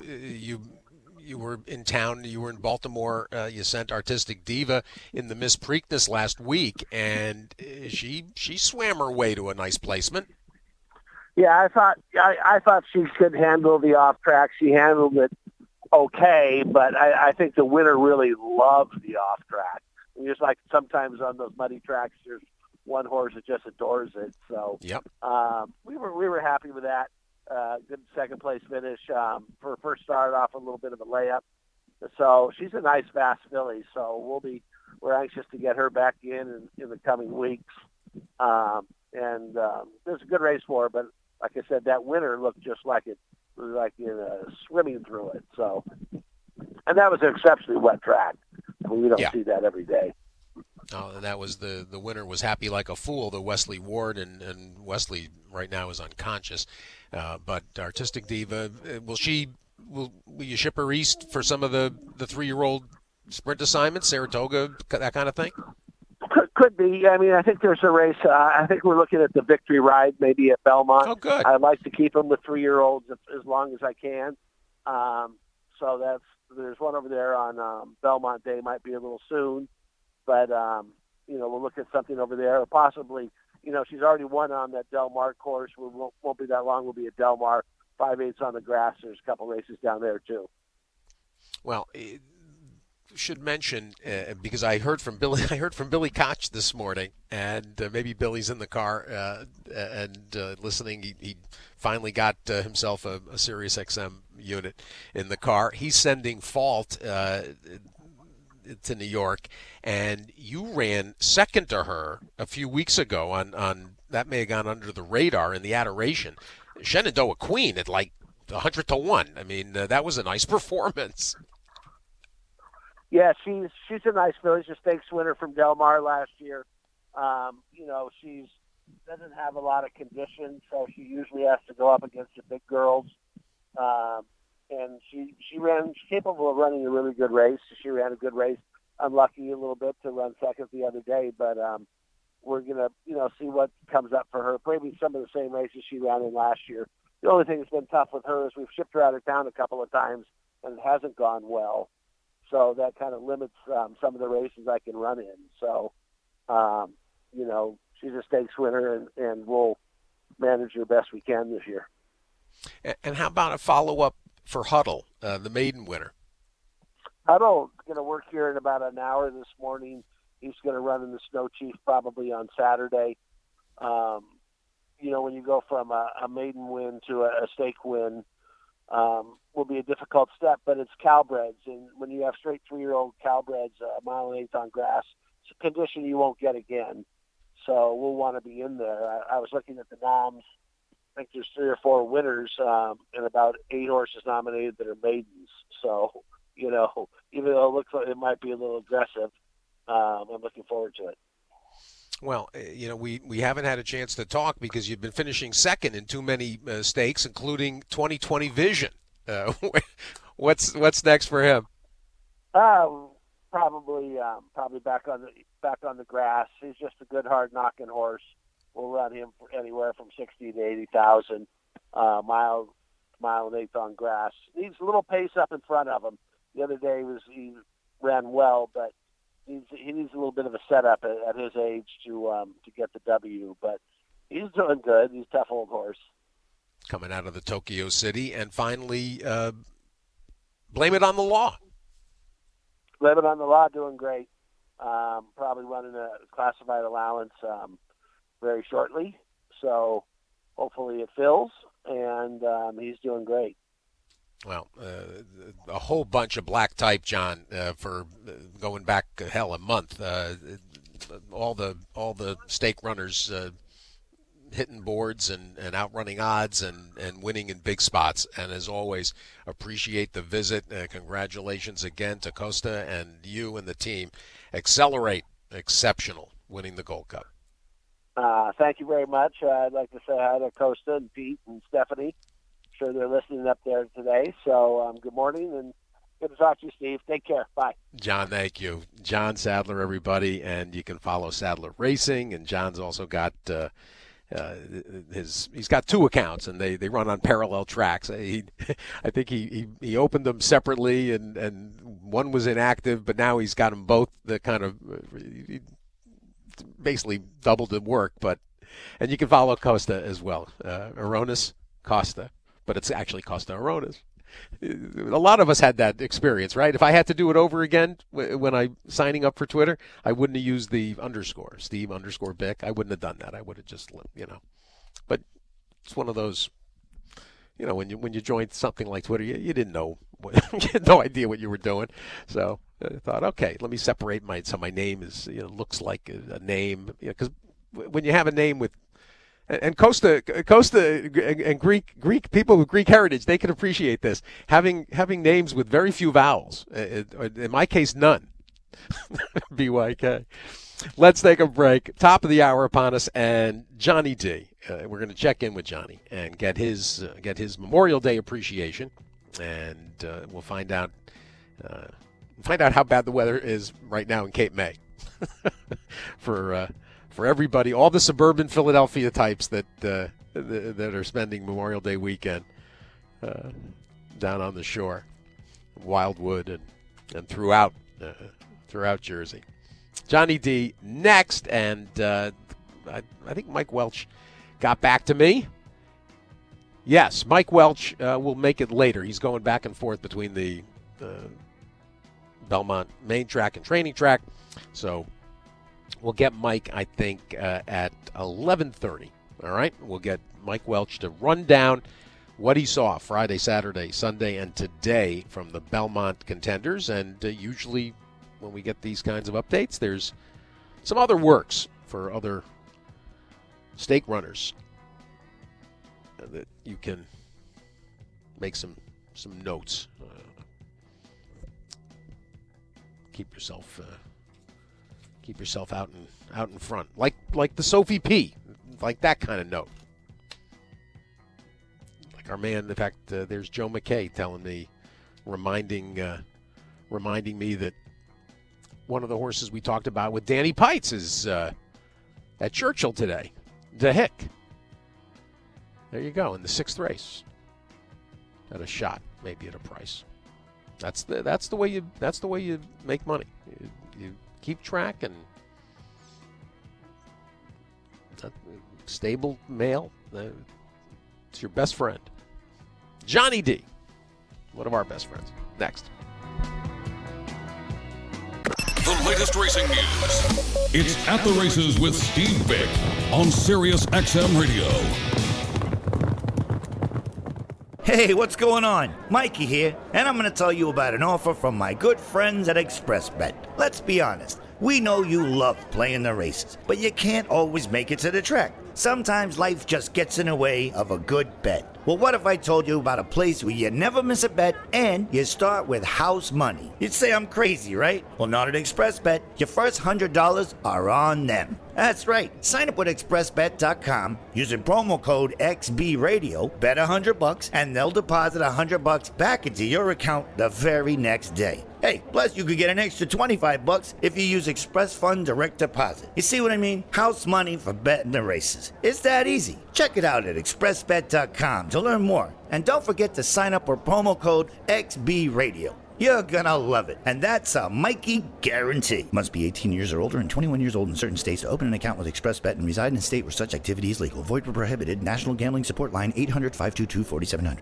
you were in town, you were in Baltimore, you sent Artistic Diva in the Miss Preakness last week, and she swam her way to a nice placement. Yeah, I thought she could handle the off track. She handled it okay, but I think the winner really loved the off track. And just like sometimes on those muddy tracks, there's one horse that just adores it. So yep. We were happy with that. Good second place finish. For her first start off a little bit of a layup. So she's a nice fast filly. So we're anxious to get her back in the coming weeks. And there's a good race for her, but like I said, that winner looked just like swimming through it. So, and that was an exceptionally wet track. We don't see that every day. Oh, and that was the winner was Happy Like a Fool, the Wesley Ward, and Wesley right now is unconscious. But Artistic Diva, will you ship her east for some of the 3-year-old sprint assignments, Saratoga, that kind of thing? Could be. I mean, I think there's a race. I think we're looking at the Victory Ride, maybe at Belmont. Oh, good. I'd like to keep them with 3-year-olds as long as I can. So there's one over there on Belmont Day. Might be a little soon, but we'll look at something over there, or possibly, she's already won on that Del Mar course. We won't be that long. We'll be at Del Mar, 5/8 on the grass. There's a couple races down there too. Well, should mention because I heard from Billy Koch this morning, and maybe Billy's in the car and listening. He finally got himself a Sirius XM unit in the car. He's sending fault to New York, and you ran second to her a few weeks ago on that may have gone under the radar in the Adoration. Shenandoah Queen at like 100-1. I mean, that was a nice performance. Yeah, she's a nice filly. She's a stakes winner from Del Mar last year. She doesn't have a lot of condition, so she usually has to go up against the big girls. And she's capable of running a really good race. She ran a good race. Unlucky a little bit to run second the other day, but we're gonna see what comes up for her. Maybe some of the same races she ran in last year. The only thing that's been tough with her is we've shipped her out of town a couple of times, and it hasn't gone well. So that kind of limits some of the races I can run in. So, she's a stakes winner, and we'll manage her best we can this year. And how about a follow-up for Huddle, the maiden winner? Huddle's going to work here in about an hour this morning. He's going to run in the Snow Chief probably on Saturday. When you go from a maiden win to a stake win, will be a difficult step, but it's Calbreds. And when you have straight 3-year-old Calbreds, a mile and 1/8 on grass, it's a condition you won't get again. So we'll want to be in there. I was looking at the noms. I think there's 3 or 4 winners and about 8 horses nominated that are maidens. So, even though it looks like it might be a little aggressive, I'm looking forward to it. Well, we haven't had a chance to talk because you've been finishing second in too many stakes, including 2020 Vision. What's next for him? Probably back on the grass. He's just a good hard knocking horse. We'll run him for anywhere from 60 to 80,000 mile and 1/8 on grass. Needs a little pace up in front of him. The other day he ran well, but he needs a little bit of a setup at his age to get the W. But he's doing good. He's a tough old horse. Coming out of the Tokyo City, and finally, Blame It on the Law. Blame It on the Law, doing great. Probably running a classified allowance very shortly. So hopefully it fills, and he's doing great. Well, a whole bunch of black type, John, for going back a month. All the stake runners hitting boards and outrunning odds and winning in big spots. And as always, appreciate the visit. Congratulations again to Costa and you and the team. Accelerate, exceptional, winning the Gold Cup. Thank you very much. I'd like to say hi to Costa and Pete and Stephanie. I'm sure they're listening up there today. So good morning, and good to talk to you, Steve. Take care. Bye. John, thank you. John Sadler, everybody, and you can follow Sadler Racing. And John's also got he's got 2 accounts, and they run on parallel tracks. I think he opened them separately, and one was inactive, but now he's got them both. The kind of basically doubled the work, and you can follow Costa as well. Aronis Costa, but it's actually Costa Aronis. A lot of us had that experience, right? If I had to do it over again when I'm signing up for Twitter, I wouldn't have used the underscore, Steve _ Bick. I wouldn't have done that. I would have just, But it's one of those, when you joined something like Twitter, you didn't know, you had no idea what you were doing. So I thought, okay, let me separate so my name is, looks like a name, because when you have a name with. And Costa and Greek people with Greek heritage, they can appreciate this. Having names with very few vowels. In my case, none. BYK. Let's take a break. Top of the hour upon us, and Johnny D. We're going to check in with Johnny and get his Memorial Day appreciation, and we'll find out how bad the weather is right now in Cape May for everybody, all the suburban Philadelphia types that are spending Memorial Day weekend down on the shore, Wildwood and throughout Jersey. Johnny D next, and I think Mike Welch got back to me. Yes, Mike Welch will make it later. He's going back and forth between the Belmont main track and training track. So we'll get Mike, I think, at 11:30. All right? We'll get Mike Welch to run down what he saw Friday, Saturday, Sunday, and today from the Belmont contenders. And usually when we get these kinds of updates, there's some other works for other stake runners that you can make some notes. Keep yourself out in front, like the Sophie P, like that kind of note. Like our man, in fact, there's Joe McKay telling me, reminding me that one of the horses we talked about with Danny Pites is at Churchill today, the Hick. There you go, in the 6th race. At a shot, maybe at a price. That's the way you make money. You keep track, and stable male, it's your best friend. Johnny D, one of our best friends. Next. The latest racing news. It's At the Races with Steve Vick on Sirius XM Radio. Hey, what's going on? Mikey here, and I'm going to tell you about an offer from my good friends at ExpressBet. Let's be honest, we know you love playing the races, but you can't always make it to the track. Sometimes life just gets in the way of a good bet. Well, what if I told you about a place where you never miss a bet and you start with house money? You'd say I'm crazy, right? Well, not at ExpressBet. Your first $100 are on them. That's right. Sign up with expressbet.com using promo code XBRadio, bet $100, and they'll deposit $100 back into your account the very next day. Hey, plus you could get an extra $25 if you use Express Fund Direct Deposit. You see what I mean? House money for betting the races. It's that easy. Check it out at expressbet.com to learn more. And don't forget to sign up with promo code XBRadio. You're gonna love it. And that's a Mikey guarantee. Must be 18 years or older and 21 years old in certain states to open an account with ExpressBet and reside in a state where such activity is legal. Void where prohibited. National Gambling Support Line 800-522-4700.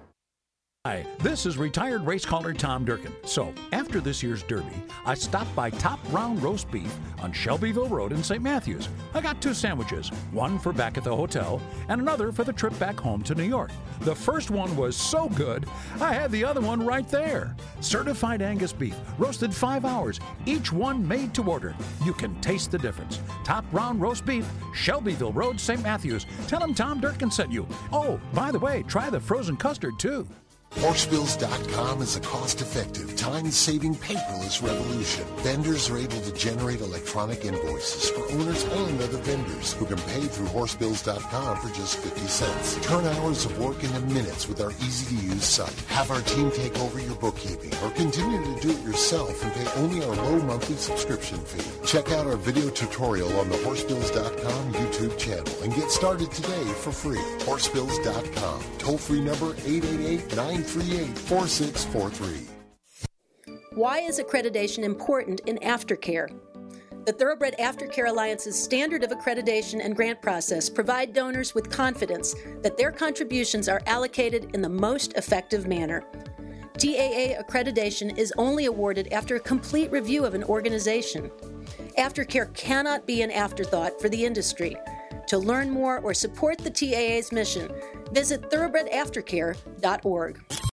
Hi, this is retired race caller Tom Durkin. So, after this year's Derby, I stopped by Top Round Roast Beef on Shelbyville Road in St. Matthews. I got 2 sandwiches, one for back at the hotel and another for the trip back home to New York. The first one was so good, I had the other one right there. Certified Angus beef, roasted 5 hours, each one made to order. You can taste the difference. Top Round Roast Beef, Shelbyville Road, St. Matthews. Tell them Tom Durkin sent you. Oh, by the way, try the frozen custard too. Horsebills.com is a cost-effective, time-saving paperless revolution. Vendors are able to generate electronic invoices for owners and other vendors who can pay through Horsebills.com for just 50 cents. Turn hours of work into minutes with our easy-to-use site. Have our team take over your bookkeeping or continue to do it yourself and pay only our low monthly subscription fee. Check out our video tutorial on the Horsebills.com YouTube channel and get started today for free. Horsebills.com. Toll-free number 888-938-4643. Why is accreditation important in aftercare? The Thoroughbred Aftercare Alliance's standard of accreditation and grant process provide donors with confidence that their contributions are allocated in the most effective manner. TAA accreditation is only awarded after a complete review of an organization. Aftercare cannot be an afterthought for the industry. To learn more or support the TAA's mission, visit thoroughbredaftercare.org.